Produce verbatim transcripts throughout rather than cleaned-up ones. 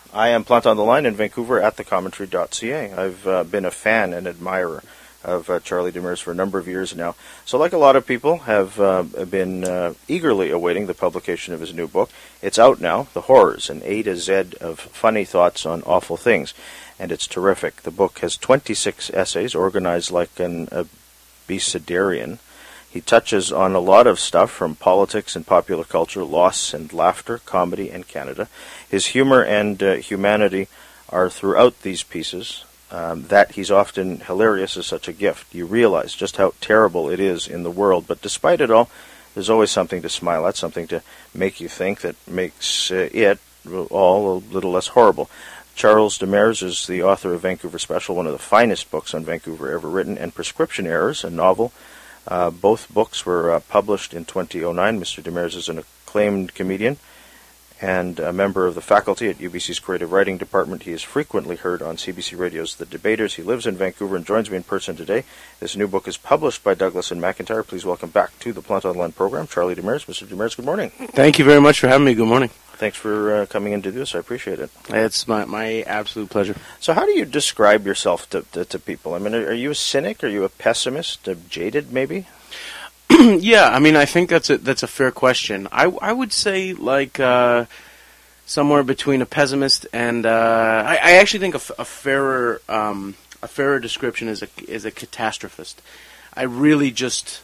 I am Plant on the Line in Vancouver at the commentary dot c a. I've uh, been a fan and admirer of uh, Charlie Demers for a number of years now. So like a lot of people, have uh, been uh, eagerly awaiting the publication of his new book. It's out now, The Horrors, an A to Z of funny thoughts on awful things. And it's terrific. The book has twenty-six essays organized like an abecedarian. He touches on a lot of stuff from politics and popular culture, loss and laughter, comedy and Canada. His humor and uh, humanity are throughout these pieces. Um, that he's often hilarious is such a gift. You realize just how terrible it is in the world, but despite it all, there's always something to smile at, something to make you think that makes uh, it all a little less horrible. Charles Demers is the author of Vancouver Special, one of the finest books on Vancouver ever written, and Prescription Errors, a novel. Uh, both books were uh, published in twenty oh nine. Mister Demers is an acclaimed comedian and a member of the faculty at U B C's Creative Writing Department. He is frequently heard on C B C Radio's The Debaters. He lives in Vancouver and joins me in person today. This new book is published by Douglas and McIntyre. Please welcome back to the Plant on the Line program, Charlie Demers. Mister Demers, good morning. Thank you very much for having me. Good morning. Thanks for uh, coming in to do this. I appreciate it. It's my, my absolute pleasure. So how do you describe yourself to, to, to people? I mean, are, are you a cynic? Are you a pessimist? A jaded, maybe? Yeah, I mean, I think that's a, that's a fair question. I, I would say, like, uh, somewhere between a pessimist and... Uh, I, I actually think a, f- a fairer um, a fairer description is a, is a catastrophist. I really just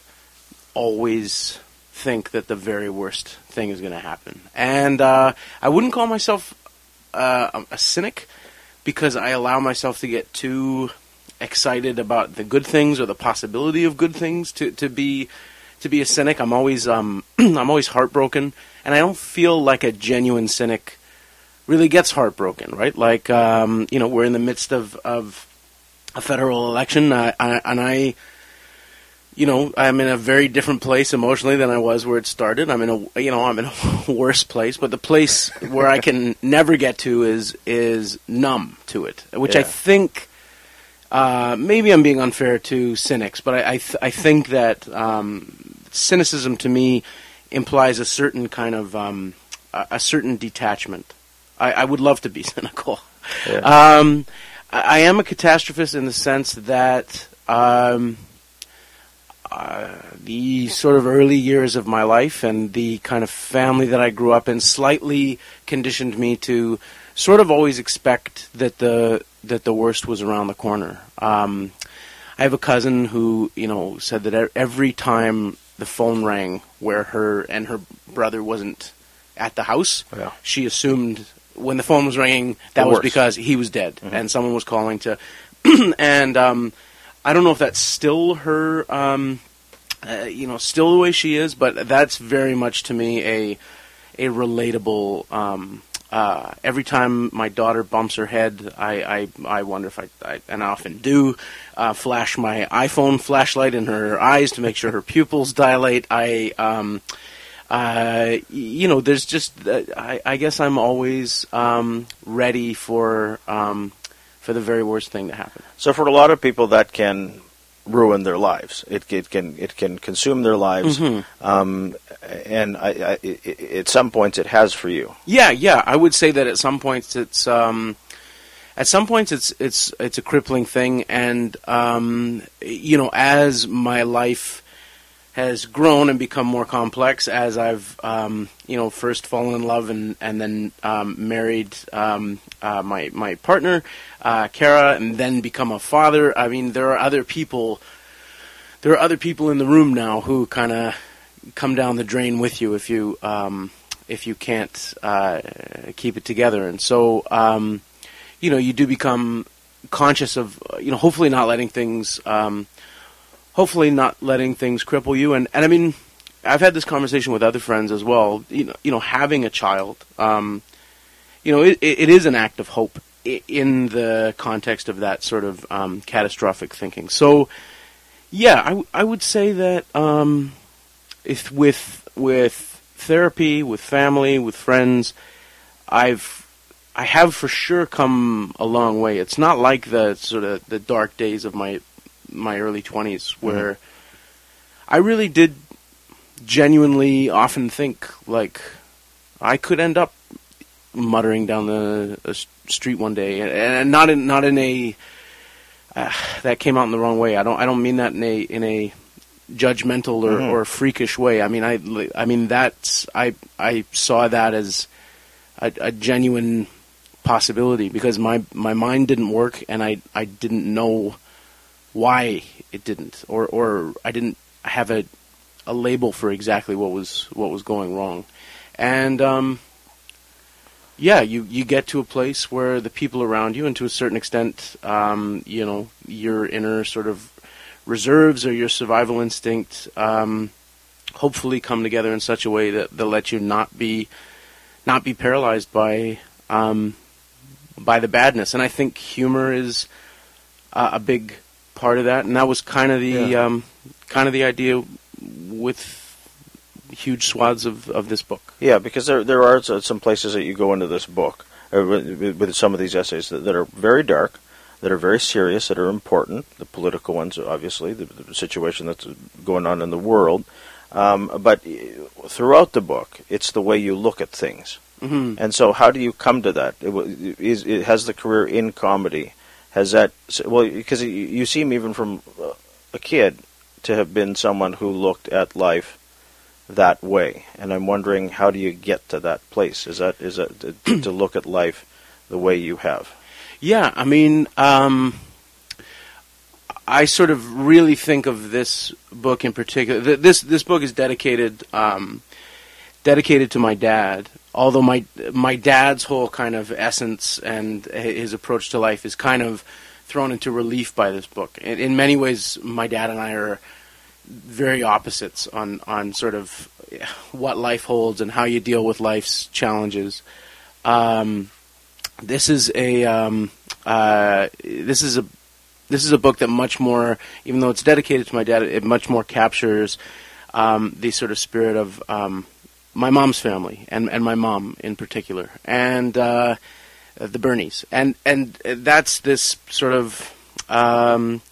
always think that the very worst thing is going to happen. And uh, I wouldn't call myself uh, a cynic because I allow myself to get too excited about the good things or the possibility of good things to, to be to be a cynic. I'm always um, I'm always heartbroken, and I don't feel like a genuine cynic really gets heartbroken, right? Like um, you know, we're in the midst of, of a federal election, uh, I, and I. You know, I'm in a very different place emotionally than I was where it started. I'm in a, you know, I'm in a worse place, but the place where I can never get to is is numb to it, which yeah. I think uh, maybe I'm being unfair to cynics, but I I, th- I think that um, cynicism to me implies a certain kind of um, a, a certain detachment. I, I would love to be cynical. Yeah. Um, I, I am a catastrophist in the sense that. Um, Uh, the sort of early years of my life and the kind of family that I grew up in slightly conditioned me to sort of always expect that the that the worst was around the corner. Um, I have a cousin who, you know, said that every time the phone rang where her and her brother wasn't at the house, yeah. she assumed when the phone was ringing that the was worst. because he was dead Mm-hmm. and someone was calling to, and um, I don't know if that's still her, um, uh, you know, still the way she is, but that's very much to me a a relatable. Um, uh, every time my daughter bumps her head, I I, I wonder if I, I, and I often do, uh, flash my iPhone flashlight in her eyes to make sure her pupils dilate. I, um, uh, you know, there's just, uh, I, I guess I'm always um, ready for. Um, for the very worst thing to happen. So for a lot of people, that can ruin their lives. It, it can it can consume their lives, Mm-hmm. um, and I, I, it, at some points it has for you. Yeah, yeah. I would say that at some points it's um, at some points it's it's it's a crippling thing, and um, you know, as my life has grown and become more complex, as I've um, you know first fallen in love and and then um, married um, uh, my my partner. Uh, Kara, and then become a father. I mean, there are other people. There are other people in the room now who kind of come down the drain with you if you um, if you can't uh, keep it together. And so, um, you know, you do become conscious of, you know, hopefully not letting things, um, hopefully not letting things cripple you. And, and I mean, I've had this conversation with other friends as well. You know, you know, having a child, um, you know, it, it is an act of hope in the context of that sort of um, catastrophic thinking. So, yeah, I, w- I would say that um, if with with therapy, with family, with friends, I've I have for sure come a long way. It's not like the sort of the dark days of my my early twenties where mm-hmm. I really did genuinely often think like I could end up muttering down the uh, street one day, and, and not in not in a uh, that came out in the wrong way. I don't I don't mean that in a in a judgmental or, Mm-hmm. or freakish way. I mean I I mean that's I I saw that as a, a genuine possibility, because my my mind didn't work, and I I didn't know why it didn't, or or I didn't have a a label for exactly what was what was going wrong. And um yeah, you, you get to a place where the people around you, and to a certain extent, um, you know, your inner sort of reserves or your survival instinct, um, hopefully come together in such a way that they'll let you not be, not be paralyzed by, um, by the badness. And I think humor is uh, a big part of that, and that was kind of the, Yeah. um, kind of the idea with huge swaths of, of this book. Yeah, because there there are some places that you go into this book uh, with, with some of these essays that, that are very dark, that are very serious, that are important. The political ones, obviously, the, the situation that's going on in the world. Um, but throughout the book, it's the way you look at things. Mm-hmm. And so, how do you come to that? It, is, it has the career in comedy. Has that well? Because you seem, even from a kid, to have been someone who looked at life that way, and I'm wondering, how do you get to that place? Is that is that to, to look at life the way you have? Yeah, I mean, um, I sort of really think of this book in particular. Th- this this book is dedicated um, dedicated to my dad. Although my my dad's whole kind of essence and his approach to life is kind of thrown into relief by this book. In, in many ways, my dad and I are very opposites on, on sort of what life holds and how you deal with life's challenges. Um, this is a um, uh, this is a this is a book that much more, even though it's dedicated to my dad, it much more captures um, the sort of spirit of um, my mom's family and, and my mom in particular, and uh, the Bernies, and and that's this sort of um,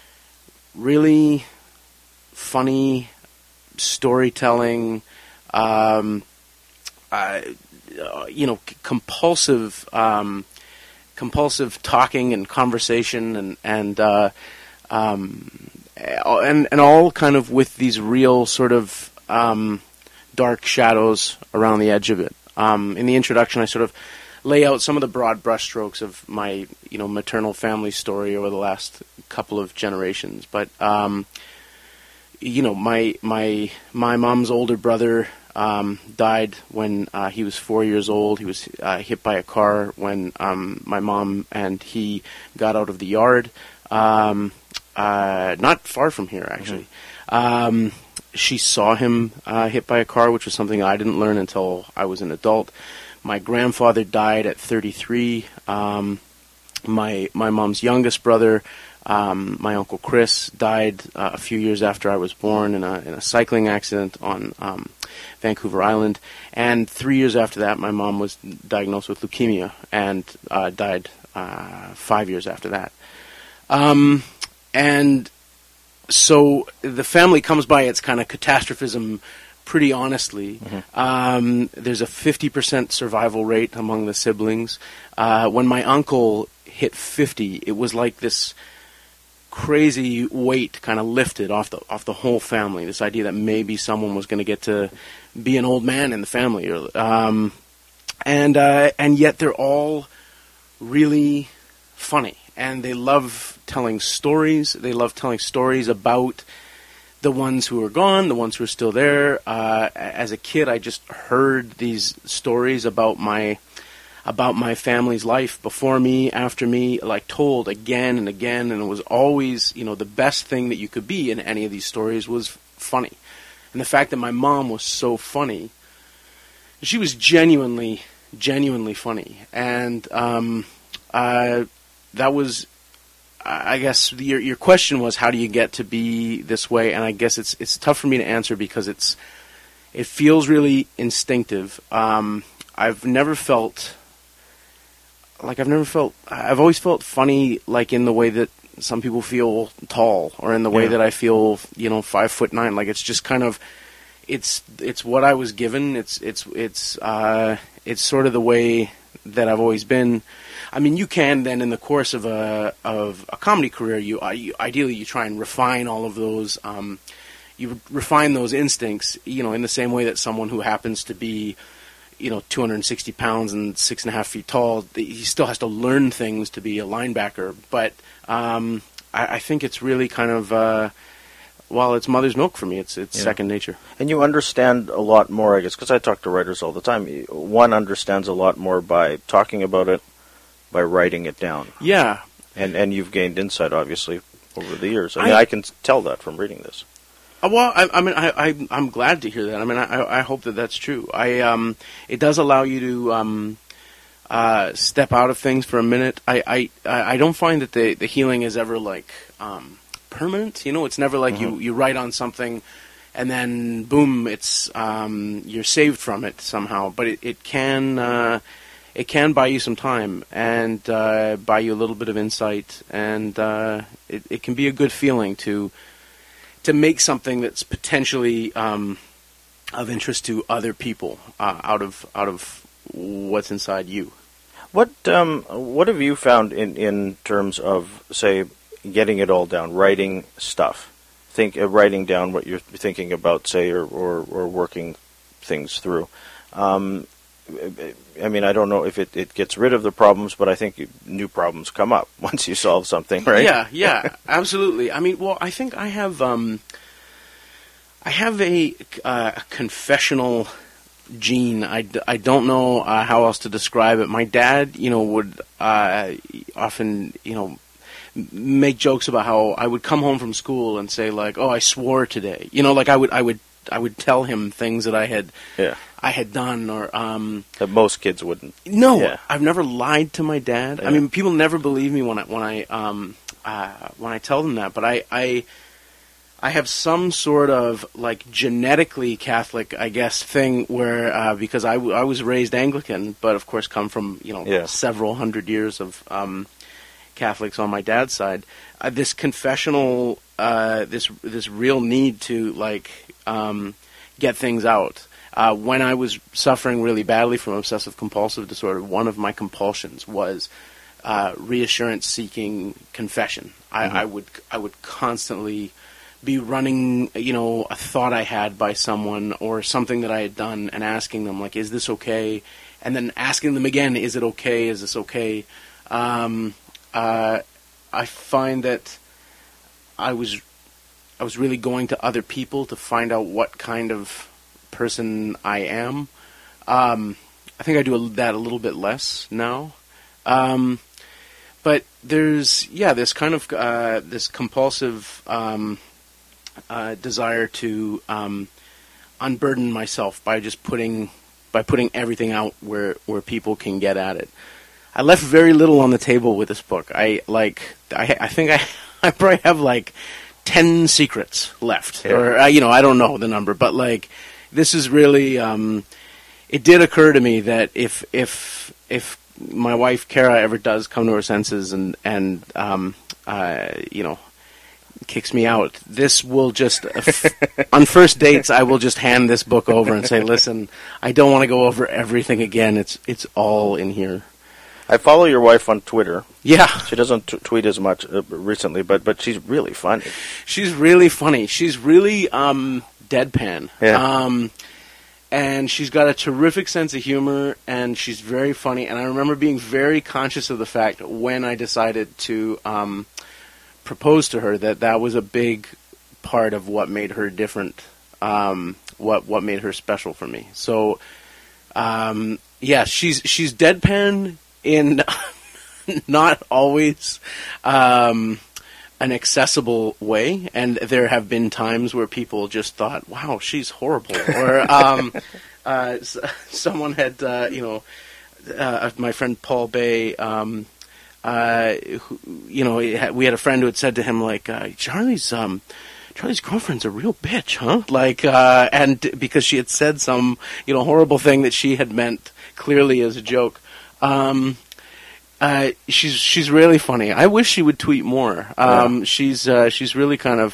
really funny storytelling, um, uh, you know, c- compulsive, um, compulsive talking and conversation, and and uh, um, and and all kind of with these real sort of um, dark shadows around the edge of it. Um, in the introduction, I sort of lay out some of the broad brushstrokes of my, you know, maternal family story over the last couple of generations, but. Um, You know, my my my mom's older brother um, died when uh, he was four years old. He was uh, hit by a car when um, my mom and he got out of the yard, um, uh, not far from here, actually. Mm-hmm. Um, she saw him uh, hit by a car, which was something I didn't learn until I was an adult. My grandfather died at thirty-three. Um, my my mom's youngest brother, Um, my Uncle Chris, died uh, a few years after I was born in a, in a cycling accident on um, Vancouver Island. And three years after that, my mom was diagnosed with leukemia and uh, died uh, five years after that. Um, and so the family comes by its kind of catastrophism pretty honestly. Mm-hmm. Um, there's a fifty percent survival rate among the siblings. Uh, when my uncle hit fifty, it was like this crazy weight kind of lifted off the off the whole family. This idea that maybe someone was going to get to be an old man in the family, or, um, and uh, and yet they're all really funny, and they love telling stories. They love telling stories about the ones who are gone, the ones who are still there. Uh, as a kid, I just heard these stories about my. about my family's life before me, after me, like told again and again, and it was always, you know, the best thing that you could be in any of these stories was funny. And the fact that my mom was so funny, she was genuinely, genuinely funny. And um, uh, that was, I guess, your your question was, how do you get to be this way? And I guess it's it's tough for me to answer because it's it feels really instinctive. Um, I've never felt... Like, I've never felt, I've always felt funny, like, in the way that some people feel tall, or in the way yeah. that I feel, you know, five foot nine. Like, it's just kind of it's it's what I was given. It's it's it's uh, it's sort of the way that I've always been. I mean, you can then in the course of a of a comedy career, you, uh, you ideally you try and refine all of those. Um, you refine those instincts, you know, in the same way that someone who happens to be, you know, two hundred sixty pounds and six and a half feet tall, he still has to learn things to be a linebacker. But um, I, I think it's really kind of, uh, well, it's mother's milk for me. It's it's yeah. second nature. And you understand a lot more, I guess, because I talk to writers all the time. One understands a lot more by talking about it, by writing it down. Yeah. And and you've gained insight, obviously, over the years. I mean, I, I can tell that from reading this. Uh, well, I, I mean, I, I, I'm glad to hear that. I mean, I, I hope that that's true. I, um, it does allow you to um, uh, step out of things for a minute. I, I, I don't find that the, the healing is ever like um, permanent. You know, it's never like mm-hmm. you, you write on something and then boom, it's um, you're saved from it somehow. But it, it can uh, it can buy you some time and uh, buy you a little bit of insight, and uh, it, it can be a good feeling to. to make something that's potentially um, of interest to other people uh, out of out of what's inside you. What um, what have you found in, in terms of, say, getting it all down, writing stuff, think uh, writing down what you're thinking about, say, or or, or working things through? Um, I mean, I don't know if it, it gets rid of the problems, but I think new problems come up once you solve something, right? Yeah, yeah, absolutely. I mean, well, I think I have um, I have a, uh, a confessional gene. I, d- I don't know uh, how else to describe it. My dad, you know, would uh, often, you know, make jokes about how I would come home from school and say, like, "Oh, I swore today." You know, like I would I would I would tell him things that I had. Yeah. I had done, or um, that most kids wouldn't. No, yeah. I've never lied to my dad. Yeah. I mean, people never believe me when I when I um, uh, when I tell them that. But I, I I have some sort of like genetically Catholic, I guess, thing where uh, because I, w- I was raised Anglican, but of course come from you know yeah. several hundred years of um, Catholics on my dad's side. Uh, this confessional, uh, this this real need to like um, get things out. Uh, when I was suffering really badly from obsessive-compulsive disorder, one of my compulsions was uh, reassurance-seeking confession. I, mm-hmm. I would I would constantly be running, you know, a thought I had by someone or something that I had done, and asking them, like, "Is this okay?" And then asking them again, "Is it okay? Is this okay?" Um, uh, I find that I was I was really going to other people to find out what kind of person I am. Um, I think I do a, that a little bit less now. Um, but there's, yeah, this kind of, uh, this compulsive um, uh, desire to um, unburden myself by just putting, by putting everything out where, where people can get at it. I left very little on the table with this book. I, like, I, I think I, I probably have, like, ten secrets left. Yeah. Or, uh, you know, I don't know the number, but, like, this is really, um, it did occur to me that if if if my wife Kara ever does come to her senses and and um, uh, you know kicks me out, this will just on first dates I will just hand this book over and say, "Listen, I don't want to go over everything again. It's it's all in here." I follow your wife on Twitter. Yeah, she doesn't t- tweet as much uh, recently, but but she's really funny. She's really funny. She's really um. deadpan. Yeah. Um, and she's got a terrific sense of humor, and she's very funny. And I remember being very conscious of the fact when I decided to um, propose to her that that was a big part of what made her different, um, what what made her special for me. So, um, yeah, she's she's deadpan in not always. Um, an accessible way, and there have been times where people just thought, "Wow, she's horrible," or um, uh, s- someone had, uh, you know, uh, my friend Paul Bay, um, uh, who, you know, we had a friend who had said to him, like, uh, "Charlie's, um, Charlie's girlfriend's a real bitch, huh?" Like, uh, and because she had said some, you know, horrible thing that she had meant clearly as a joke. Um, Uh, she's she's really funny. I wish she would tweet more. Um, yeah. She's uh, she's really kind of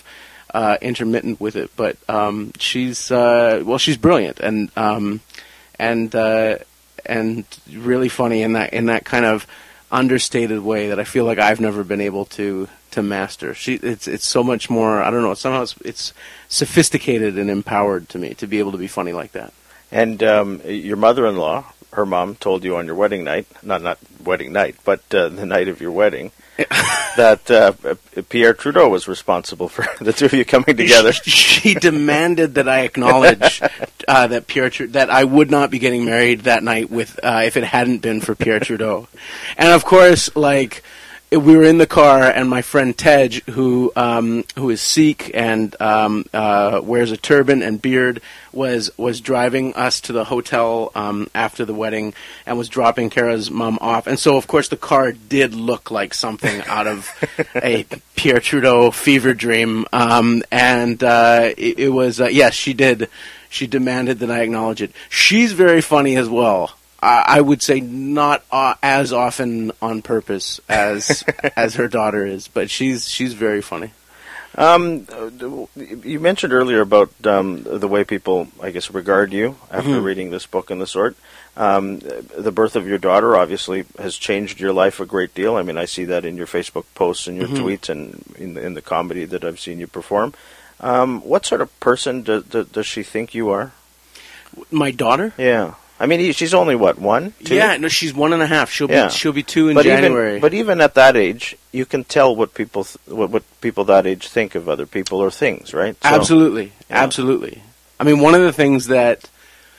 uh, intermittent with it. But um, she's uh, well, she's brilliant and um, and uh, and really funny in that in that kind of understated way that I feel like I've never been able to to master. She it's it's so much more. I don't know. Somehow it's, it's sophisticated and empowered to me to be able to be funny like that. And um, your mother-in-law, her mom, told you on your wedding night, not not wedding night, but uh, the night of your wedding, that uh, Pierre Trudeau was responsible for the two of you coming together. She, she demanded that I acknowledge uh, that Pierre Tru- that I would not be getting married that night with uh, if it hadn't been for Pierre Trudeau. And of course, like, we were in the car, and my friend Tej, who um, who is Sikh and um, uh, wears a turban and beard, was was driving us to the hotel um, after the wedding, and was dropping Kara's mom off. And so, of course, the car did look like something out of a Pierre Trudeau fever dream. Um, and uh, it, it was uh, yes, she did. She demanded that I acknowledge it. She's very funny as well. I would say not uh, as often on purpose as as her daughter is, but she's she's very funny. Um, you mentioned earlier about um, the way people, I guess, regard you after mm-hmm. reading this book and the sort. Um, the birth of your daughter obviously has changed your life a great deal. I mean, I see that in your Facebook posts and your mm-hmm. tweets and in the, in the comedy that I've seen you perform. Um, what sort of person do, do, does she think you are? My daughter? Yeah. I mean, she's only what, one, two? Yeah, no, she's one and a half. She'll yeah. be she'll be two in but January. Even, but even at that age, you can tell what people th- what, what people that age think of other people or things, right? So, absolutely, yeah. absolutely. I mean, one of the things that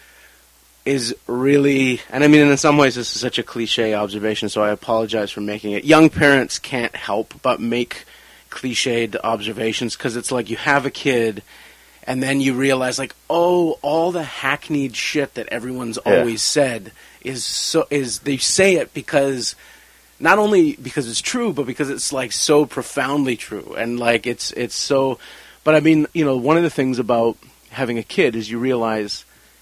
is really, and I mean, in some ways, this is such a cliche observation, so I apologize for making it. Young parents can't help but make cliched observations because it's like you have a kid. And then you realize, like, oh, all the hackneyed shit that everyone's yeah. always said is so is they say it because not only because it's true, but because it's like so profoundly true, and like it's it's so. But I mean, you know, one of the things about having a kid is you realize,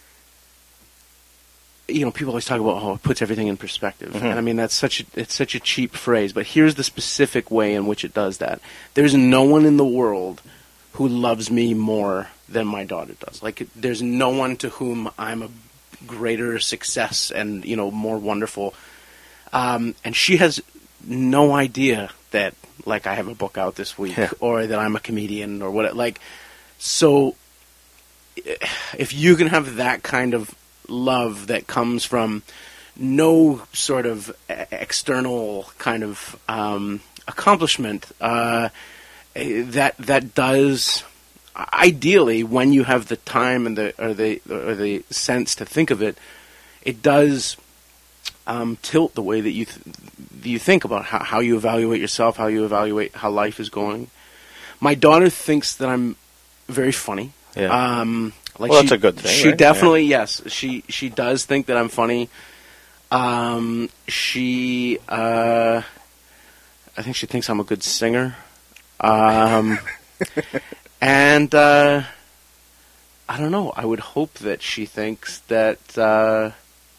you know, people always talk about how it puts everything in perspective, mm-hmm. and I mean that's such a, it's such a cheap phrase, but here's the specific way in which it does that. There's no one in the world who loves me more than my daughter does. Like, there's no one to whom I'm a greater success and, you know, more wonderful. Um, and she has no idea that, like, I have a book out this week yeah. or that I'm a comedian or what. Like, so if you can have that kind of love that comes from no sort of external kind of um, accomplishment, uh, that that does... Ideally, when you have the time and the or the or the sense to think of it, it does um, tilt the way that you th- you think about how, how you evaluate yourself, how you evaluate how life is going. My daughter thinks that I'm very funny. Yeah. Um, like well, she, that's a good thing. She right? definitely yeah. yes. She she does think that I'm funny. Um, she uh, I think she thinks I'm a good singer. Um. And, uh, I don't know, I would hope that she thinks that, uh,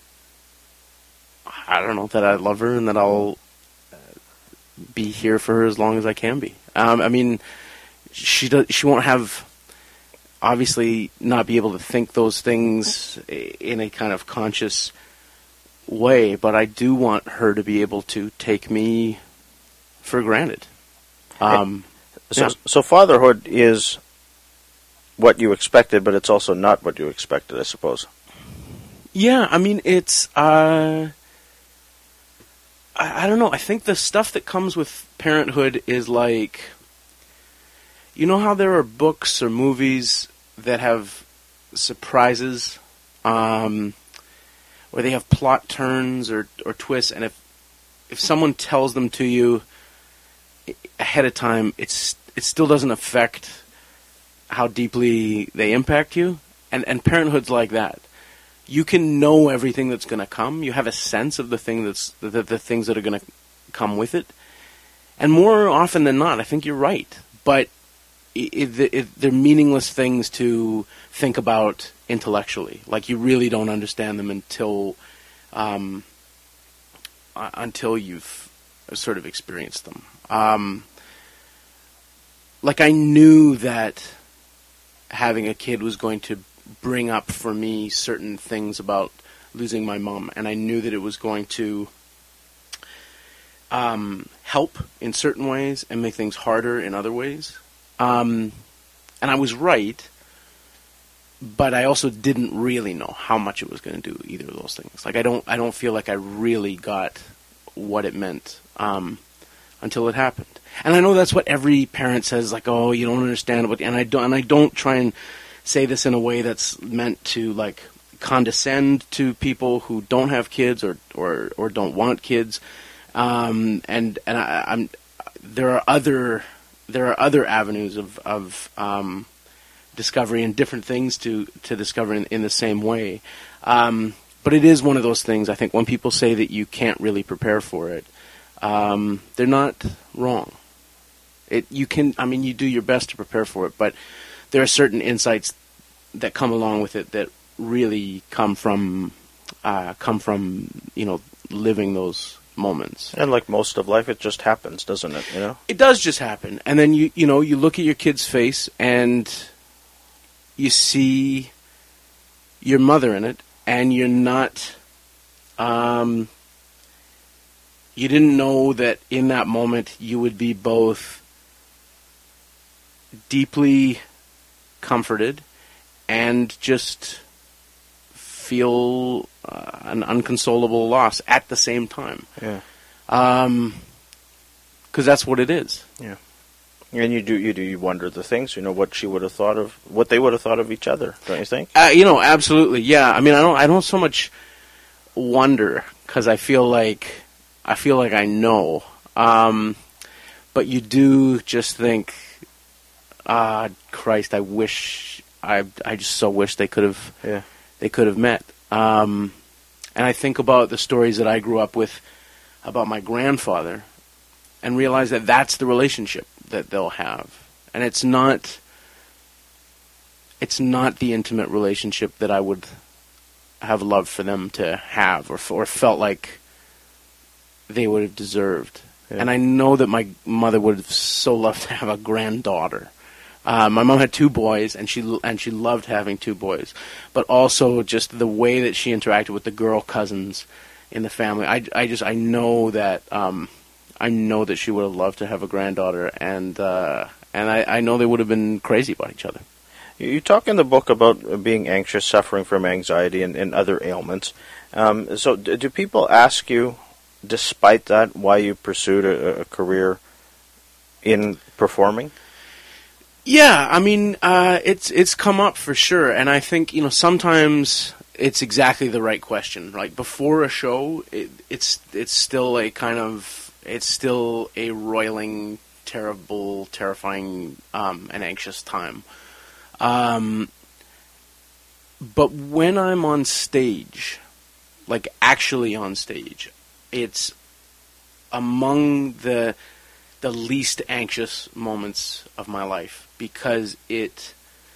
I don't know, that I love her and that I'll be here for her as long as I can be. Um, I mean, she does, she won't have, obviously, not be able to think those things in a kind of conscious way, but I do want her to be able to take me for granted. Um... So, yeah. so fatherhood is what you expected, but it's also not what you expected, I suppose. Yeah, I mean, it's, uh, I, I don't know, I think the stuff that comes with parenthood is like, you know how there are books or movies that have surprises, um, where they have plot turns or, or twists, and if if someone tells them to you ahead of time, it's it still doesn't affect how deeply they impact you. And and parenthood's like that. You can know everything that's going to come. You have a sense of the thing that's the, the, the things that are going to come with it. And more often than not, I think you're right. But it, it, it, they're meaningless things to think about intellectually. Like, you really don't understand them until um, uh, until you've sort of experienced them. Um, like I knew that having a kid was going to bring up for me certain things about losing my mom, and I knew that it was going to um, help in certain ways and make things harder in other ways. Um, and I was right, but I also didn't really know how much it was going to do either of those things. Like I don't, I don't feel like I really got what it meant um, until it happened. And I know that's what every parent says, like, "Oh, you don't understand what." And I don't, and I don't try and say this in a way that's meant to like condescend to people who don't have kids or or, or don't want kids. Um, and and I, I'm there are other there are other avenues of of um, discovery and different things to to discover in, in the same way. Um, but it is one of those things. I think when people say that you can't really prepare for it, um, they're not wrong. It you can. I mean, you do your best to prepare for it, but there are certain insights that come along with it that really come from uh, come from you know living those moments. And like most of life, it just happens, doesn't it? You know, it does just happen, and then you you know you look at your kid's face and you see your mother in it, and you're not. Um, you didn't know that in that moment you would be both deeply comforted and just feel uh, an unconsolable loss at the same time. Yeah. Um, because that's what it is. Yeah. And you do, you do, you wonder the things, you know, what she would have thought of, what they would have thought of each other, don't you think? Uh, you know, absolutely, yeah. I mean, I don't, I don't so much wonder because I feel like, I feel like I know. Um, but you do just think, ah, Christ, I wish, I, I just so wish they could have, yeah. they could have met. Um, and I think about the stories that I grew up with about my grandfather and realize that that's the relationship that they'll have. And it's not, it's not the intimate relationship that I would have loved for them to have or, or felt like they would have deserved. Yeah. And I know that my mother would have so loved to have a granddaughter. Uh, my mom had two boys, and she and she loved having two boys, but also just the way that she interacted with the girl cousins in the family. I, I just I know that um, I know that she would have loved to have a granddaughter, and uh, and I, I know they would have been crazy about each other. You talk in the book about being anxious, suffering from anxiety, and, and other ailments. Um, so, d- do people ask you, despite that, why you pursued a, a career in performing? Yeah, I mean, uh, it's it's come up for sure, and I think you know sometimes it's exactly the right question. Like before a show, it, it's it's still a kind of it's still a roiling, terrible, terrifying, um, and anxious time. Um, but when I'm on stage, like actually on stage, it's among the the least anxious moments of my life. Because it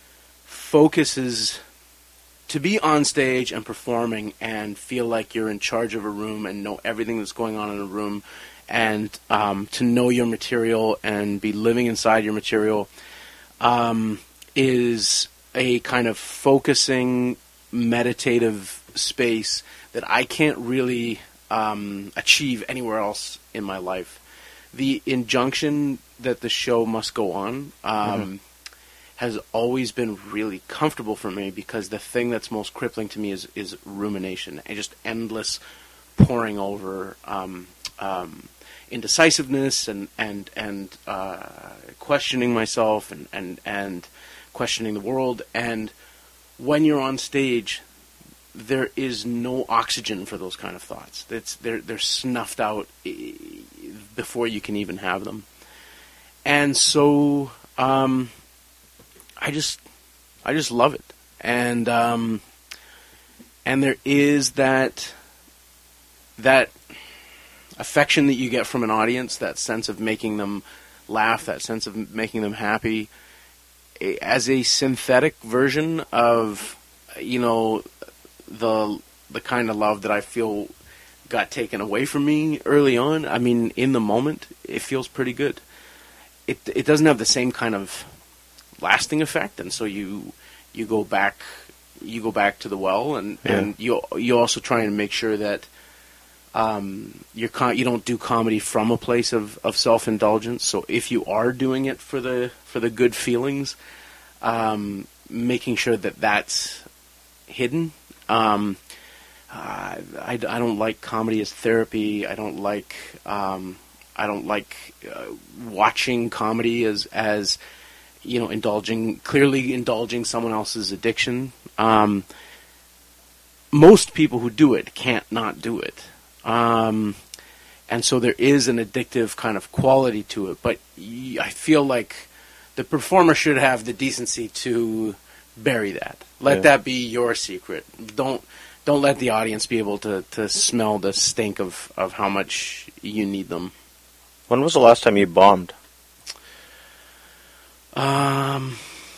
focuses to be on stage and performing and feel like you're in charge of a room and know everything that's going on in a room and um, to know your material and be living inside your material um, is a kind of focusing, meditative space that I can't really um, achieve anywhere else in my life. The injunction that the show must go on um, mm-hmm. has always been really comfortable for me because the thing that's most crippling to me is, is rumination and just endless poring over um, um, indecisiveness and and and uh, questioning myself and, and and questioning the world. And when you're on stage, there is no oxygen for those kind of thoughts. It's they're they're snuffed out before you can even have them. And so um, I just I just love it. And um, and there is that that affection that you get from an audience, that sense of making them laugh, that sense of making them happy, as a synthetic version of, you know, the the kind of love that I feel got taken away from me early on. I mean, in the moment, it feels pretty good. it it doesn't have the same kind of lasting effect, and so you you go back you go back to the well, and, Yeah. and you you also try and make sure that um, you're con- you don't do comedy from a place of, of self indulgence. So if you are doing it for the for the good feelings, um, making sure that that's hidden. Um, uh, I, I don't like comedy as therapy. I don't like um, I don't like uh, watching comedy as as you know indulging clearly indulging someone else's addiction. Um, most people who do it can't not do it. Um, and so there is an addictive kind of quality to it, but y- I feel like the performer should have the decency to bury that. Let Yeah. that be your secret. Don't don't let the audience be able to, to smell the stink of, of how much you need them. When was the last time you bombed? Um,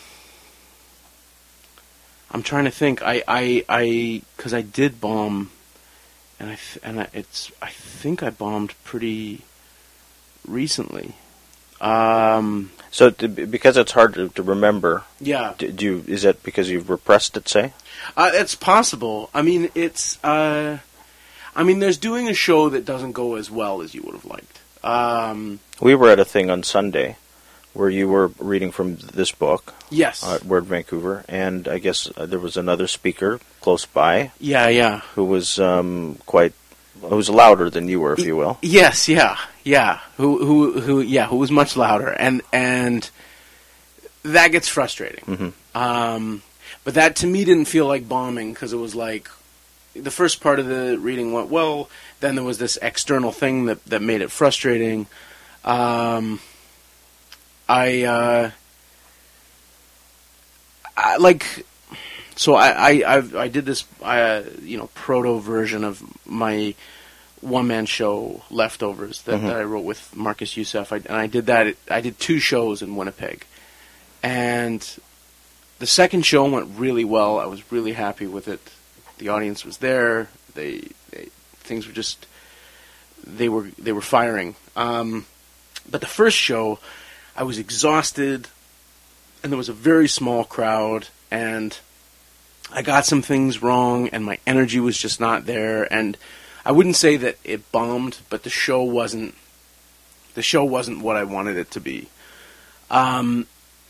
I'm trying to think. I I I because I did bomb. And I th- and I, it's I think I bombed pretty recently. Um, So t- because it's hard to, to remember, yeah, do do you, is that because you've repressed it, say? uh, it's possible. I mean, it's. Uh, I mean, there's doing a show that doesn't go as well as you would have liked. Um, We were at a thing on Sunday where you were reading from this book yes. uh, at Word Vancouver, and I guess uh, there was another speaker close by yeah. Yeah. who was um, quite, who was louder than you were, if you will. Yes. Yeah. Yeah. Who? Who? Who? Yeah. Who was much louder, and and that gets frustrating. hmm Um, but that to me didn't feel like bombing because it was like the first part of the reading went well. Then there was this external thing that, that made it frustrating. Um, I, uh, I like so I I I've, I did this uh, you know proto version of my one man show Leftovers that, Mhm. that I wrote with Marcus Youssef. I, and I did that. I did two shows in Winnipeg, and the second show went really well. I was really happy with it. The audience was there. They, they things were just they were they were firing. Um, but the first show, I was exhausted, and there was a very small crowd, and I got some things wrong, and my energy was just not there. And I wouldn't say that it bombed, but the show wasn't the show wasn't what I wanted it to be. Um,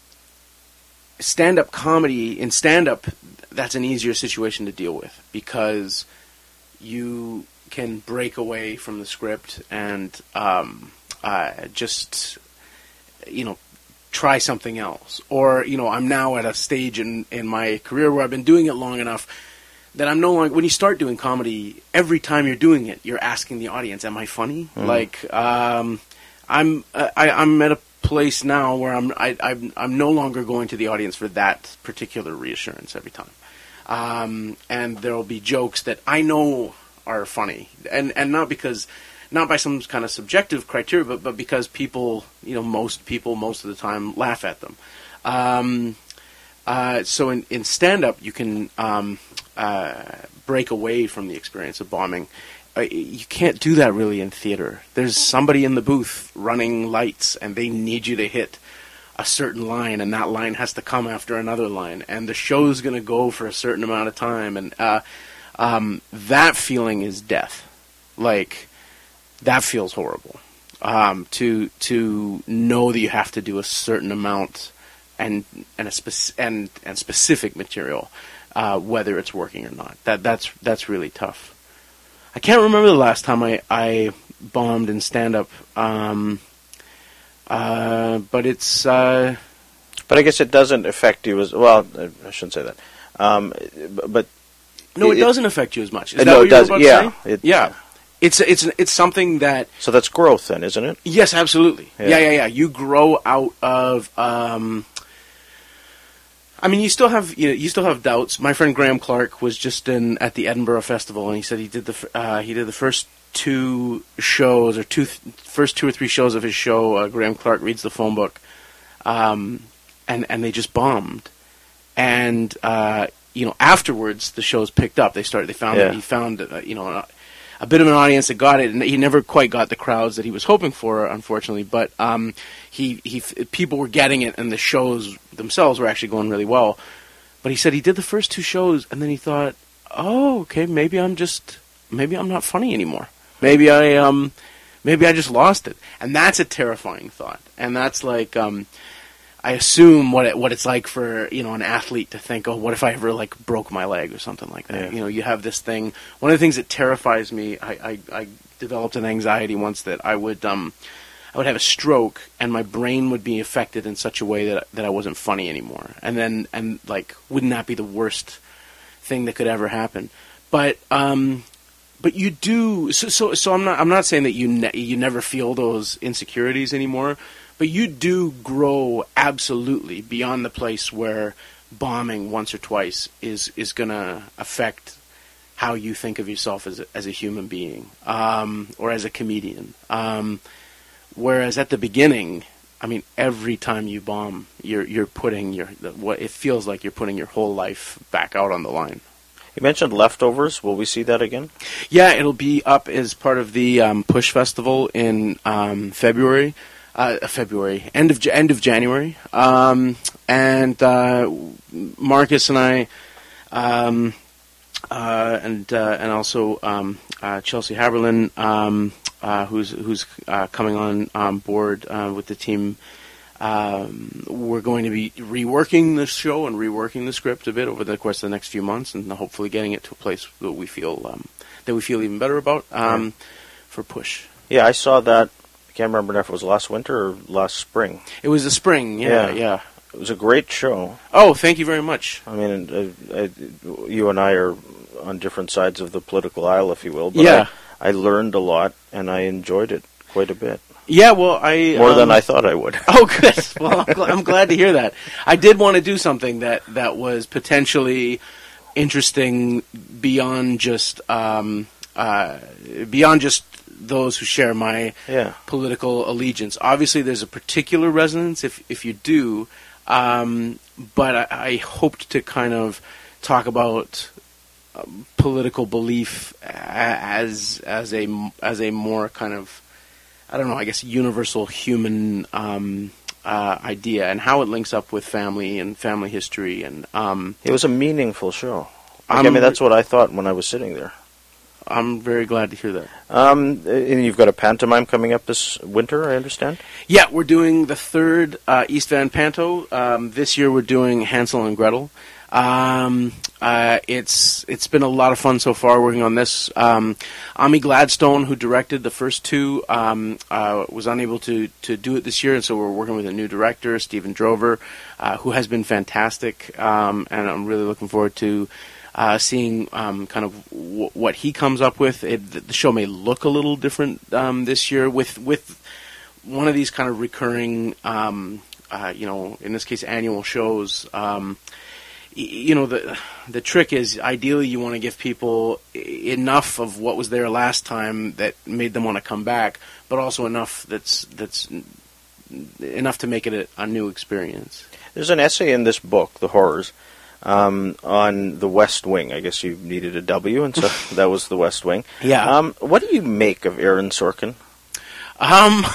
stand-up comedy, in stand-up, that's an easier situation to deal with because you can break away from the script and um, uh, just, you know, try something else. Or, you know, I'm now at a stage in, in my career where I've been doing it long enough that I'm no longer, when you start doing comedy, every time you're doing it, you're asking the audience, am I funny? Mm. Like, um, I'm, uh, I, I'm at a place now where I'm, I, I'm, I'm no longer going to the audience for that particular reassurance every time. Um, and there'll be jokes that I know are funny, and, and not because, not by some kind of subjective criteria, but, but because people, you know, most people, most of the time, laugh at them. Um, uh, so in, in stand-up, you can um, uh, break away from the experience of bombing. Uh, you can't do that really in theater. There's somebody in the booth running lights, and they need you to hit a certain line, and that line has to come after another line, and the show's going to go for a certain amount of time, and uh, um, that feeling is death. Like, that feels horrible. Um, to to know that you have to do a certain amount and and a spec- and and specific material, uh, whether it's working or not. That that's that's really tough. I can't remember the last time I, I bombed in stand-up, um, uh, but it's... Uh, But I guess it doesn't affect you as well. I shouldn't say that. Um, but no, it, it doesn't affect you as much. Is Uh, that no, what it you were does. about Yeah, to say? it- yeah. It's it's it's something that... so that's growth, then, isn't it? Yes, absolutely. Yeah. Yeah, yeah, yeah. You grow out of... Um, I mean, you still have you know, you still have doubts. My friend Graham Clark was just in at the Edinburgh Festival, and he said he did the f- uh, he did the first two shows or two th- first two or three shows of his show. Uh, Graham Clark reads the phone book, um, and and they just bombed. And uh, you know, afterwards the shows picked up. They started. They found Yeah. he found uh, you know a, a bit of an audience that got it, and he never quite got the crowds that he was hoping for, unfortunately. But um, he he people were getting it, and the shows themselves were actually going really well. But he said he did the first two shows, and then he thought, "Oh, okay, maybe I'm just maybe I'm not funny anymore. Maybe I um maybe I just lost it." And that's a terrifying thought. And that's like um, I assume what it, what it's like for, you know, an athlete to think, "Oh, what if I ever like broke my leg or something like that?" Yeah. You know, you have this thing. One of the things that terrifies me, I, I, I developed an anxiety once that I would um I would have a stroke and my brain would be affected in such a way that that I wasn't funny anymore. And then and like wouldn't that be the worst thing that could ever happen? But um but you do so so, so I'm not I'm not saying that you ne- you never feel those insecurities anymore, but you do grow absolutely beyond the place where bombing once or twice is is going to affect how you think of yourself as a, as a human being, um, or as a comedian. Um Whereas at the beginning, I mean, every time you bomb, you're you're putting your what it feels like you're putting your whole life back out on the line. You mentioned Leftovers. Will we see that again? Yeah, it'll be up as part of the um, Push Festival in um, February. Uh, February, end of end of January, um, and uh, Marcus and I, um, uh, and uh, and also um, uh, Chelsea Haberlin. Um, Uh, who's who's uh, coming on um, board uh, with the team. Um, we're going to be reworking the show and reworking the script a bit over the course of the next few months, and hopefully getting it to a place that we feel um, that we feel even better about um, right. for Push. Yeah, I saw that. I can't remember if it was last winter or last spring. It was the spring. Yeah, yeah. Yeah. It was a great show. Oh, thank you very much. I mean, uh, uh, you and I are on different sides of the political aisle, if you will. But Yeah. I, I learned a lot, and I enjoyed it quite a bit. Yeah, well, I More um, than I thought I would. Oh, good. Well, I'm, gl- I'm glad to hear that. I did want to do something that, that was potentially interesting beyond just um, uh, beyond just those who share my Yeah. political allegiance. Obviously, there's a particular resonance if if you do, um, but I, I hoped to kind of talk about um, political belief a- as as a as a more kind of, I don't know, I guess universal human um, uh, idea, and how it links up with family and family history. And um, It was a meaningful show. Like, I I'm- mean, that's what I thought when I was sitting there. I'm very glad to hear that. Um, and you've got a pantomime coming up this winter, I understand? Yeah, we're doing the third uh, East Van Panto. Um, this year we're doing Hansel and Gretel. Um, uh, it's it's been a lot of fun so far working on this. Um, Ami Gladstone, who directed the first two, um, uh, was unable to, to do it this year, and so we're working with a new director, Stephen Drover, uh, who has been fantastic, um, and I'm really looking forward to uh, seeing um, kind of w- what he comes up with. It, the show may look a little different um, this year with with one of these kind of recurring, um, uh, you know, in this case, annual shows. Um, You know, the the trick is, ideally you want to give people enough of what was there last time that made them want to come back, but also enough that's that's enough to make it a, a new experience. There's an essay in this book, The Horrors, um, on the West Wing. I guess you needed a W, and so that was the West Wing. Yeah. Um, what do you make of Aaron Sorkin? Um,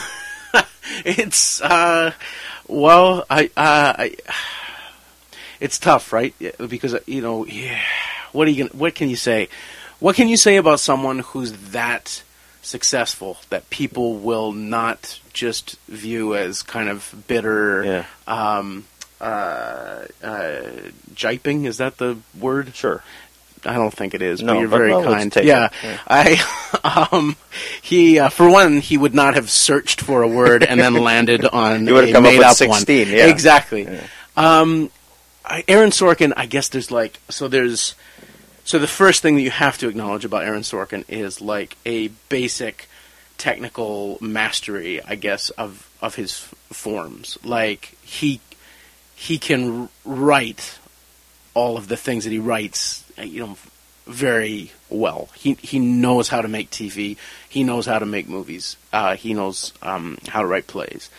it's uh, well, I uh, I. It's tough, right? Because, you know, yeah, what are you gonna, what can you say? What can you say about someone who's that successful that people will not just view as kind of bitter, Yeah. um, uh, uh, jiping? Is that the word? Sure. I don't think it is, No, but you're but very well, let's kind. take Yeah, it. Yeah. I, um, he, uh, for one, he would not have searched for a word and then landed on He would have a come up with made-up sixteen, one. yeah. Exactly. Yeah. Um, I, Aaron Sorkin, I guess there's like, so there's, so the first thing that you have to acknowledge about Aaron Sorkin is like a basic technical mastery, I guess, of, of his forms. Like, he, he can r- write all of the things that he writes, you know, very well. He, he knows how to make T V. He knows how to make movies. Uh, he knows, um, how to write plays.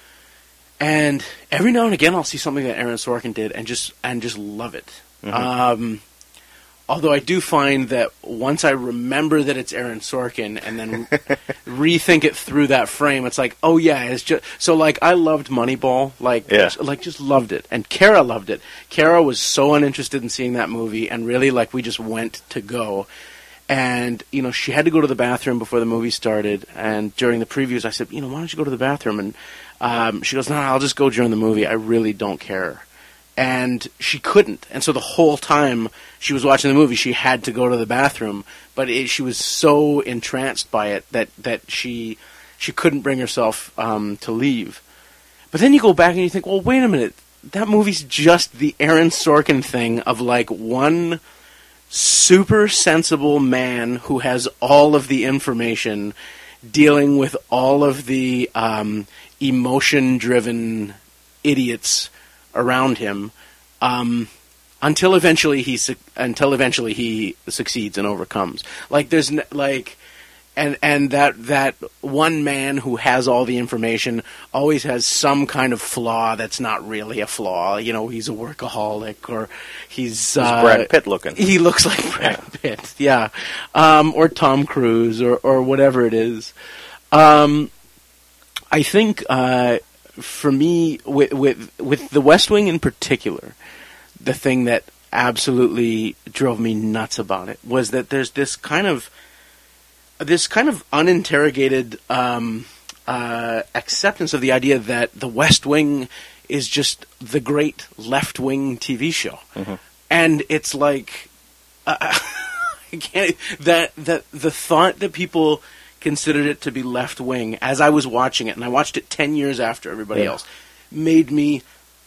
And every now and again, I'll see something that Aaron Sorkin did, and just and just love it. Mhm. Um, although I do find that once I remember that it's Aaron Sorkin and then rethink it through that frame, it's like, oh yeah, it's just so like I loved Moneyball, like Yeah. just, like just loved it, and Kara loved it. Kara was so uninterested in seeing that movie, and really like we just went to go. And, you know, she had to go to the bathroom before the movie started. And during the previews, I said, you know, why don't you go to the bathroom? And um, she goes, no, I'll just go during the movie. I really don't care. And she couldn't. And so the whole time she was watching the movie, she had to go to the bathroom. But it, she was so entranced by it that, that she she couldn't bring herself um, to leave. But then you go back and you think, well, wait a minute. That movie's just the Aaron Sorkin thing of, like, one super sensible man who has all of the information dealing with all of the um, emotion-driven idiots around him um, until eventually he su- until eventually he succeeds and overcomes. Like there's n- like and and that that one man who has all the information always has some kind of flaw that's not really a flaw. You know, he's a workaholic, or he's, He's uh, Brad Pitt looking. He looks like Brad Pitt, yeah, um, or Tom Cruise, or or whatever it is. Um, I think uh, for me, with with with The West Wing in particular, the thing that absolutely drove me nuts about it was that there's this kind of this kind of uninterrogated um, uh, acceptance of the idea that The West Wing is just the great left-wing T V show, mm-hmm. and it's like uh, I can't that that the thought that people considered it to be left-wing as I was watching it, and I watched it ten years after everybody yeah. else, made me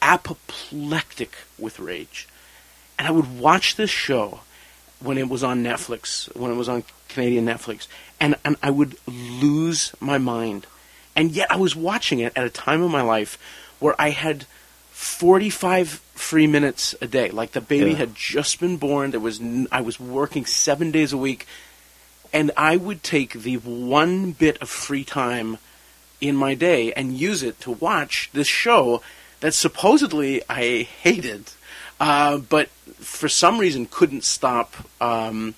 apoplectic with rage. And I would watch this show when it was on Netflix, when it was on Canadian Netflix, and, and I would lose my mind. And yet I was watching it at a time in my life where I had forty-five free minutes a day. Like the baby yeah. had just been born. There was n- I was working seven days a week, and I would take the one bit of free time in my day and use it to watch this show that supposedly I hated, uh, but for some reason couldn't stop. Um,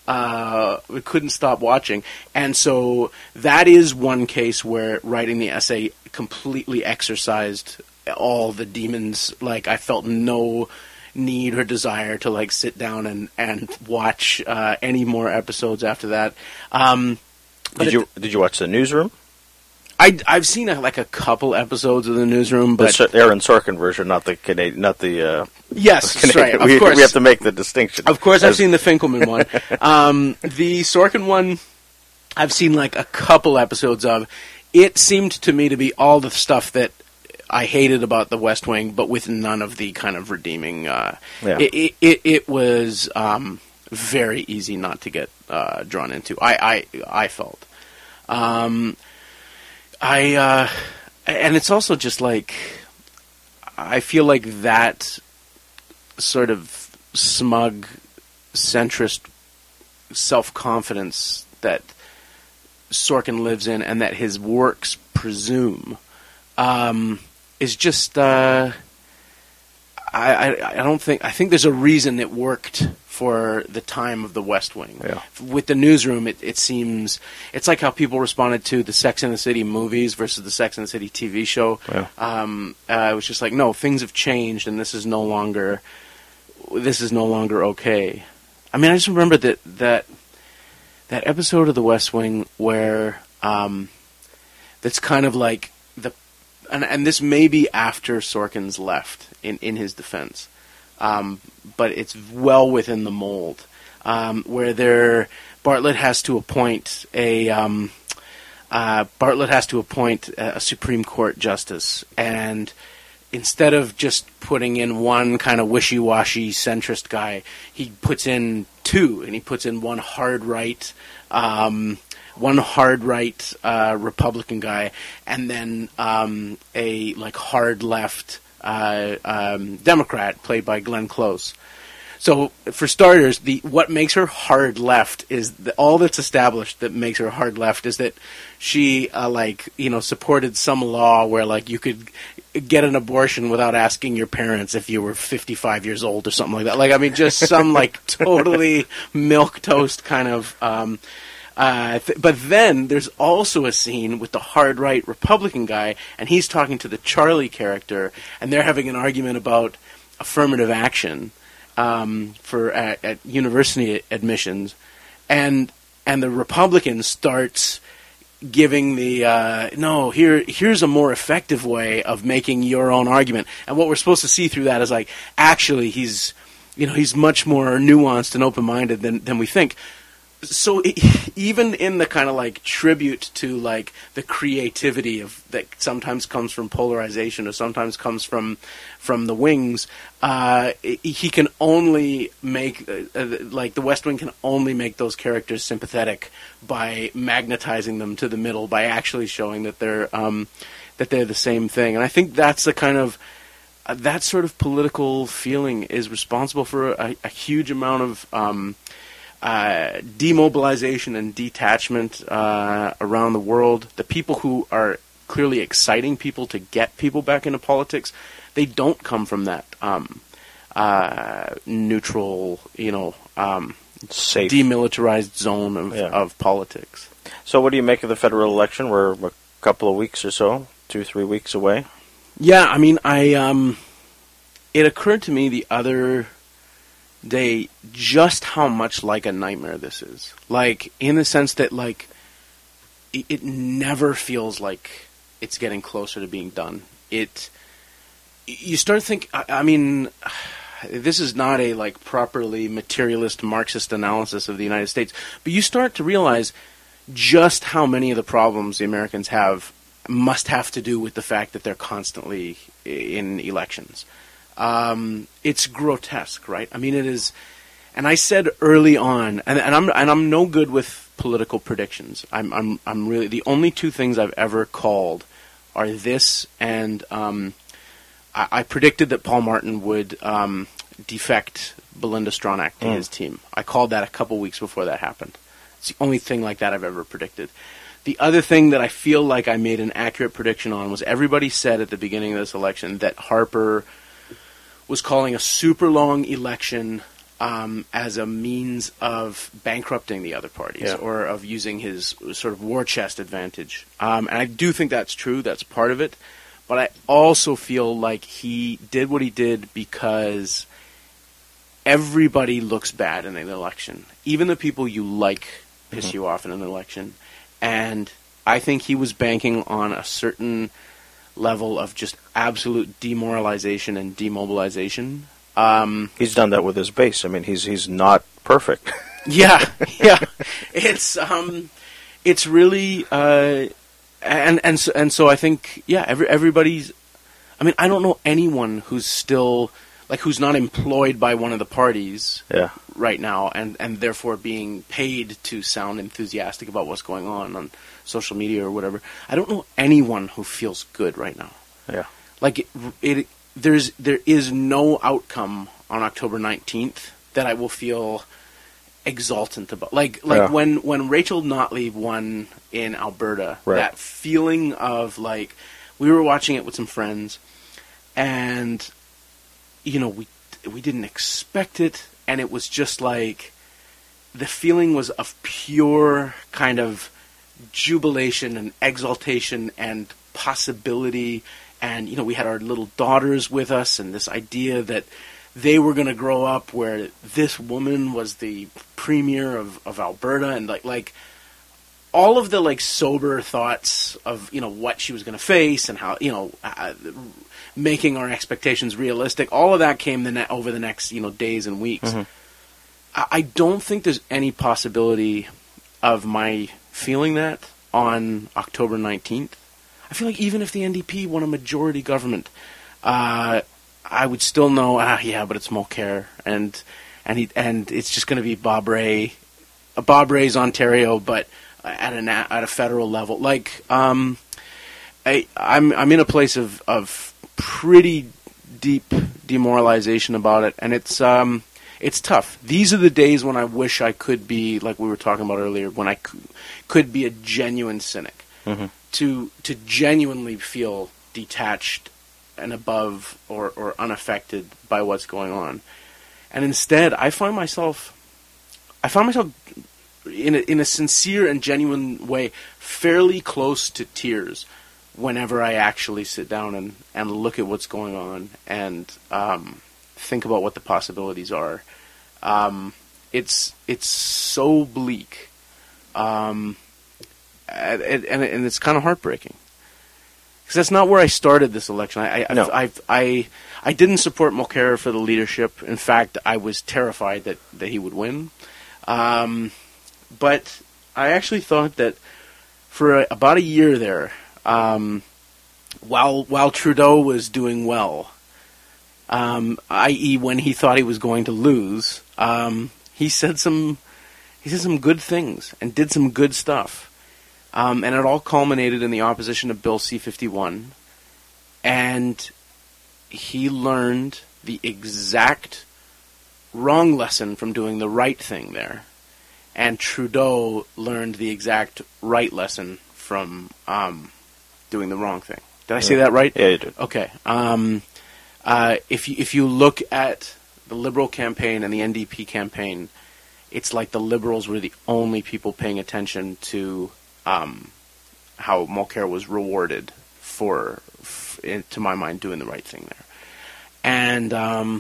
uh, couldn't stop watching, and so that is one case where writing the essay completely exercised all the demons. Like I felt no need or desire to like sit down and and watch uh, any more episodes after that. Um, did you did you watch The Newsroom? I, I've seen a, like a couple episodes of The Newsroom, but the Aaron Sorkin version, not the Canadian, not the. Uh, yes, the that's right. Of we, course, we have to make the distinction. Of course, I've seen the Finkelman one. Um, the Sorkin one, I've seen like a couple episodes of. It seemed to me to be all the stuff that I hated about The West Wing, but with none of the kind of redeeming. Uh, yeah. it, it, it it was um, very easy not to get uh, drawn into. I I, I felt. Um, I uh, and it's also just like I feel like that sort of smug, centrist self-confidence that Sorkin lives in and that his works presume um, is just uh, I, I I don't think I think there's a reason it worked for the time of The West Wing. Yeah. With The Newsroom, it, it seems it's like how people responded to the Sex and the City movies versus the Sex and the City T V show. Yeah. Um, uh, it was just like, no, things have changed, and this is no longer this is no longer okay. I mean, I just remember that that that episode of The West Wing where um, that's kind of like the and and this may be after Sorkin's left in in his defense. Um, but it's well within the mold, um, where there Bartlett has to appoint a um, uh, Bartlett has to appoint a Supreme Court justice, and instead of just putting in one kind of wishy-washy centrist guy, he puts in two, and he puts in one hard right, um, one hard right uh, Republican guy, and then um, a like hard left. Uh, um, Democrat played by Glenn Close. So, for starters, the what makes her hard left is the, all that's established that makes her hard left is that she, uh, like, you know, supported some law where, like, you could get an abortion without asking your parents if you were fifty-five years old or something like that. Like, I mean, just some, like, totally milquetoast kind of... Um, uh, th- but then there's also a scene with the hard-right Republican guy, and he's talking to the Charlie character, and they're having an argument about affirmative action um, for at, at university admissions, and and the Republican starts giving the uh, no here here's a more effective way of making your own argument, and what we're supposed to see through that is like actually he's you know he's much more nuanced and open-minded than than we think. So it, even in the kind of like tribute to like the creativity of that sometimes comes from polarization or sometimes comes from from the wings, uh, he can only make uh, uh, like the West Wing can only make those characters sympathetic by magnetizing them to the middle, by actually showing that they're um, that they're the same thing. And I think that's the kind of uh, that sort of political feeling is responsible for a, a huge amount of um, Uh, demobilization and detachment uh, around the world. The people who are clearly exciting people to get people back into politics, they don't come from that um, uh, neutral, you know, um, safe, demilitarized zone of, yeah. of politics. So what do you make of the federal election? We're a couple of weeks or so, two, three weeks away. Yeah, I mean, I um, it occurred to me the other day just how much like a nightmare this is. Like, in the sense that, like, it, it never feels like it's getting closer to being done. It, you start to think, I, I mean, this is not a, like, properly materialist Marxist analysis of the United States, but you start to realize just how many of the problems the Americans have must have to do with the fact that they're constantly in elections. Um, it's grotesque, right? I mean, it is, and I said early on, and, and I'm and I'm no good with political predictions. I'm I'm I'm really the only two things I've ever called are this and um, I, I predicted that Paul Martin would um, defect Belinda Stronach to mm. his team. I called that a couple weeks before that happened. It's the only thing like that I've ever predicted. The other thing that I feel like I made an accurate prediction on was everybody said at the beginning of this election that Harper was calling a super long election um, as a means of bankrupting the other parties yeah. or of using his sort of war chest advantage. Um, and I do think that's true. That's part of it. But I also feel like he did what he did because everybody looks bad in an election. Even the people you like piss mm-hmm. you off in an election. And I think he was banking on a certain level of just absolute demoralization and demobilization. Um, he's done that with his base. I mean, he's he's not perfect. yeah, yeah. It's um, it's really uh, and and so, and so I think yeah, every everybody's. I mean, I don't know anyone who's still like who's not employed by one of the parties yeah. right now, and and therefore being paid to sound enthusiastic about what's going on on social media or whatever. I don't know anyone who feels good right now. Yeah, like it, it there's there is no outcome on October nineteenth that I will feel exultant about. Like like yeah. when when Rachel Notley won in Alberta, right. that feeling of like we were watching it with some friends, and you know we we didn't expect it, and it was just like the feeling was of pure kind of jubilation and exaltation and possibility, and you know we had our little daughters with us, and this idea that they were going to grow up where this woman was the premier of, of Alberta, and like like all of the like sober thoughts of you know what she was going to face and how you know uh, making our expectations realistic. All of that came the ne- over the next you know days and weeks. Mm-hmm. I, I don't think there's any possibility of my feeling that on October nineteenth. I feel like even if the N D P won a majority government, uh, I would still know, ah, yeah, but it's Mulcair, and and he, and it's just going to be Bob Rae, uh, Bob Rae's Ontario, but at an at a federal level. Like, um, I I'm I'm in a place of of pretty deep demoralization about it, and it's um. It's tough. These are the days when I wish I could be, like we were talking about earlier, when I could, could be a genuine cynic. Mm-hmm. To to genuinely feel detached and above or, or unaffected by what's going on. And instead, I find myself, I find myself in a, in a sincere and genuine way, fairly close to tears whenever I actually sit down and, and look at what's going on and um, think about what the possibilities are. Um, it's it's so bleak, um, and, and, and it's kind of heartbreaking. Because that's not where I started this election. I I, no. I I I didn't support Mulcair for the leadership. In fact, I was terrified that, that he would win. Um, but I actually thought that for a, about a year there, um, while while Trudeau was doing well, um, that is, when he thought he was going to lose, um, he said some he said some good things and did some good stuff. Um, and it all culminated in the opposition of Bill C fifty-one. And he learned the exact wrong lesson from doing the right thing there. And Trudeau learned the exact right lesson from um, doing the wrong thing. Did I yeah. say that right? Yeah, you did. Okay. Um, uh, if you, if you look at the Liberal campaign and the N D P campaign, it's like the Liberals were the only people paying attention to Um, how Mulcair was rewarded for, f- in, to my mind, doing the right thing there. And, um,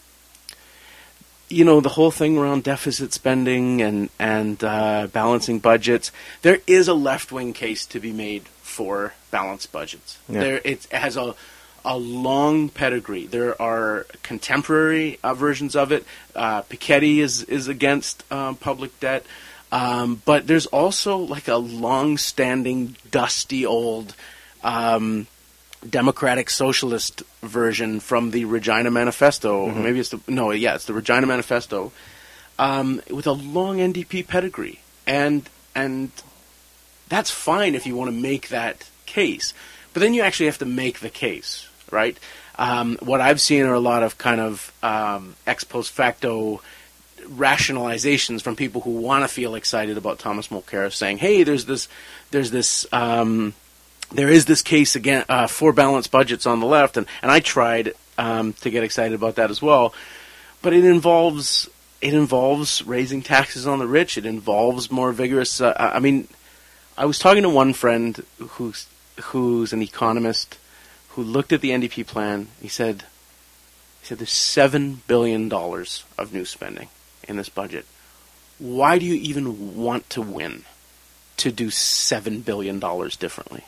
you know, the whole thing around deficit spending and, and uh, balancing budgets, there is a left-wing case to be made for balanced budgets. Yeah. There, it has a, a long pedigree. There are contemporary uh, versions of it. Uh, Piketty is, is against uh, public debt. Um, but there's also like a long-standing, dusty old um, Democratic Socialist version from the Regina Manifesto. Mm-hmm. Maybe it's the no, yeah, it's the Regina Manifesto um, with a long N D P pedigree, and and that's fine if you want to make that case. But then you actually have to make the case, right? Um, what I've seen are a lot of kind of um, ex post facto rationalizations from people who want to feel excited about Thomas Mulcair, saying, "Hey, there's this, there's this, um, there is this case again uh, for balanced budgets on the left," and and I tried um, to get excited about that as well, but it involves it involves raising taxes on the rich. It involves more vigorous. Uh, I mean, I was talking to one friend who's who's an economist who looked at the N D P plan. He said, he said, "There's seven billion dollars of new spending in this budget. Why do you even want to win to do seven billion dollars differently?"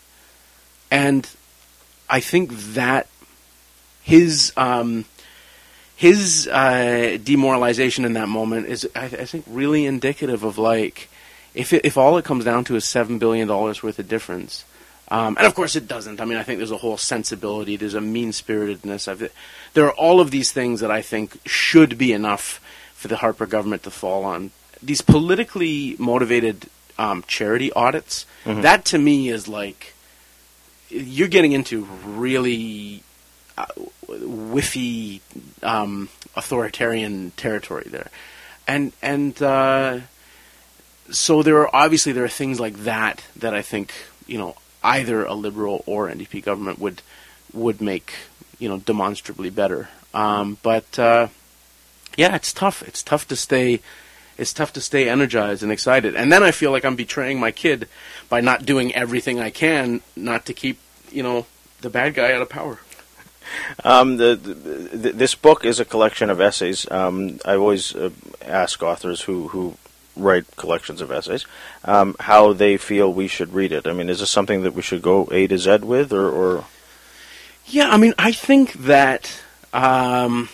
And I think that his um, his uh, demoralization in that moment is, I, I think, really indicative of, like, if it, if all it comes down to is seven billion dollars worth of difference, um, and of course it doesn't. I mean, I think there's a whole sensibility, there's a mean-spiritedness of it. There are all of these things that I think should be enough for the Harper government to fall on. These politically motivated um, charity audits, mm-hmm. that to me is like, you're getting into really uh, whiffy um, authoritarian territory there. And and uh, so there are, obviously there are things like that that I think, you know, either a Liberal or N D P government would would make, you know, demonstrably better. Um, but uh, yeah, it's tough. It's tough to stay. It's tough to stay energized and excited. And then I feel like I'm betraying my kid by not doing everything I can not to keep, you know, the bad guy out of power. Um, the, the, this book is a collection of essays. Um, I always uh, ask authors who, who write collections of essays um, how they feel we should read it. I mean, is this something that we should go A to Z with, or? or? Yeah, I mean, I think that. Um,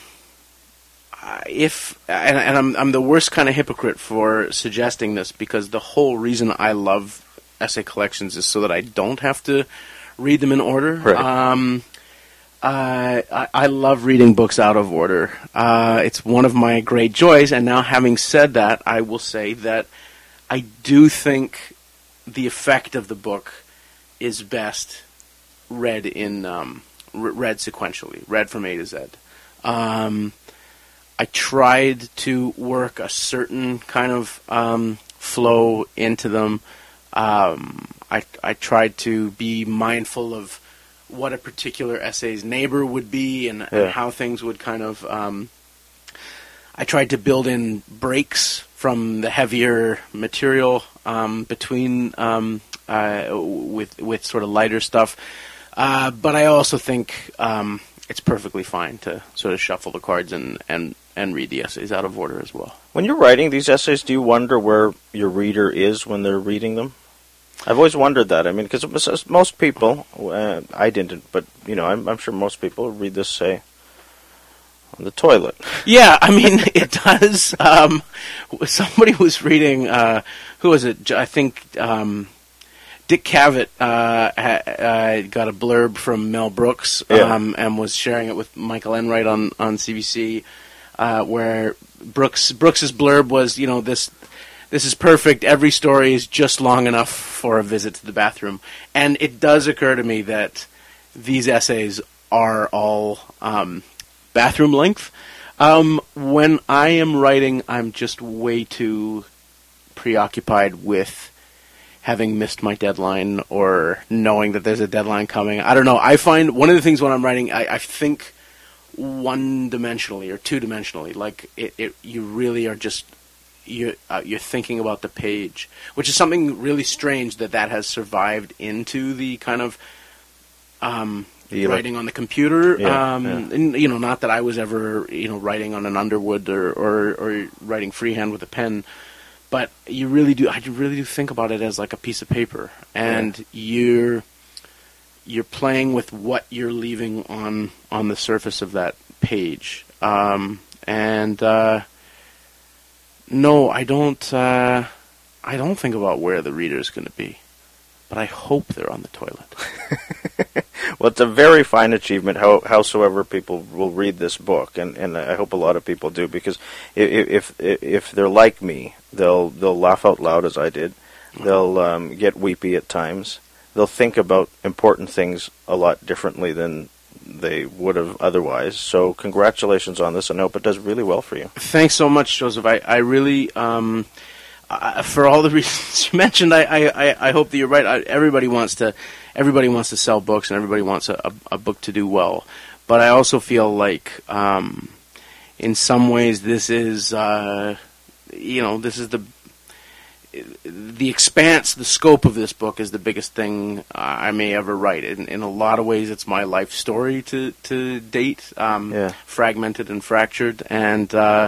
If and, and I'm I'm the worst kind of hypocrite for suggesting this, because the whole reason I love essay collections is so that I don't have to read them in order. Right. Um, uh, I, I love reading books out of order. Uh, it's one of my great joys. And now, having said that, I will say that I do think the effect of the book is best read in um, read sequentially, read from A to Z. Um, I tried to work a certain kind of um, flow into them. Um, I, I tried to be mindful of what a particular essay's neighbor would be, and, Yeah. and how things would kind of. Um, I tried to build in breaks from the heavier material um, between um, uh, with with sort of lighter stuff, uh, but I also think um, it's perfectly fine to sort of shuffle the cards and, and, and read the essays out of order as well. When you're writing these essays, do you wonder where your reader is when they're reading them? I've always wondered that. I mean, because most people, uh, I didn't, but you know, I'm, I'm sure most people read this, say, on the toilet. Yeah, I mean, it does. Um, somebody was reading, uh, who was it? I think um, Dick Cavett uh, ha- uh, got a blurb from Mel Brooks Yeah. um, and was sharing it with Michael Enright on, on C B C, uh, where Brooks Brooks's blurb was, you know, this this is perfect. Every story is just long enough for a visit to the bathroom. And it does occur to me that these essays are all um, bathroom length. Um, when I am writing, I'm just way too preoccupied with having missed my deadline or knowing that there's a deadline coming. I don't know. I find one of the things when I'm writing, I, I think one-dimensionally or two-dimensionally. Like, it, it you really are just, you're, uh, you're thinking about the page, which is something really strange that that has survived into the kind of um, You like- writing on the computer. Yeah, um, yeah. And, you know, not that I was ever, you know, writing on an Underwood or, or, or writing freehand with a pen. But you really do. I really do think about it as like a piece of paper, and yeah. you're you're playing with what you're leaving on on the surface of that page. Um, and uh, no, I don't. Uh, I don't think about where the reader is going to be, but I hope they're on the toilet. Well, it's a very fine achievement, how, howsoever people will read this book, and, and I hope a lot of people do, because if, if if they're like me, they'll they'll laugh out loud as I did. They'll um, get weepy at times. They'll think about important things a lot differently than they would have otherwise. So congratulations on this, and I hope it does really well for you. Thanks so much, Joseph. I, I really... Um Uh, for all the reasons you mentioned, I, I, I hope that you're right. I, everybody wants to, everybody wants to sell books, and everybody wants a, a, a book to do well. But I also feel like, um, in some ways, this is, uh, you know, this is the the expanse, the scope of this book is the biggest thing I may ever write. In, in a lot of ways, it's my life story to to date, um, yeah. fragmented and fractured, and. Uh,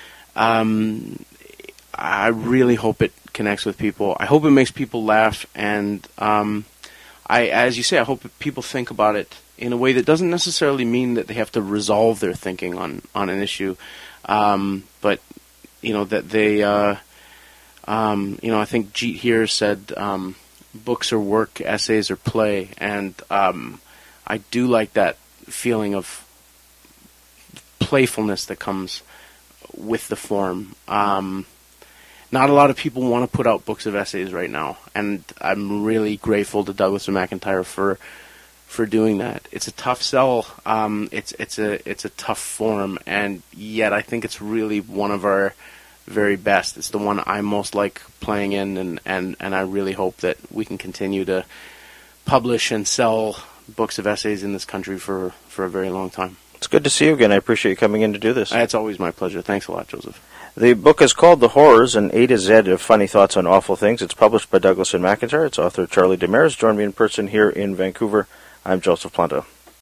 um, I really hope it connects with people. I hope it makes people laugh, and um, I, as you say, I hope that people think about it in a way that doesn't necessarily mean that they have to resolve their thinking on, on an issue, um, but you know that they, uh, um, you know, I think Jeet here said, um, "Books are work, essays are play," and um, I do like that feeling of playfulness that comes with the form. Um, Not a lot of people want to put out books of essays right now, and I'm really grateful to Douglas and McIntyre for for doing that. It's a tough sell. Um, it's it's a it's a tough form, and yet I think it's really one of our very best. It's the one I most like playing in, and, and, and I really hope that we can continue to publish and sell books of essays in this country for, for a very long time. It's good to see you again. I appreciate you coming in to do this. It's always my pleasure. Thanks a lot, Joseph. The book is called The Horrors, an A to Z of funny thoughts on awful things. It's published by Douglas and McIntyre. Its author, Charlie Demers, joined me in person here in Vancouver. I'm Joseph Planta.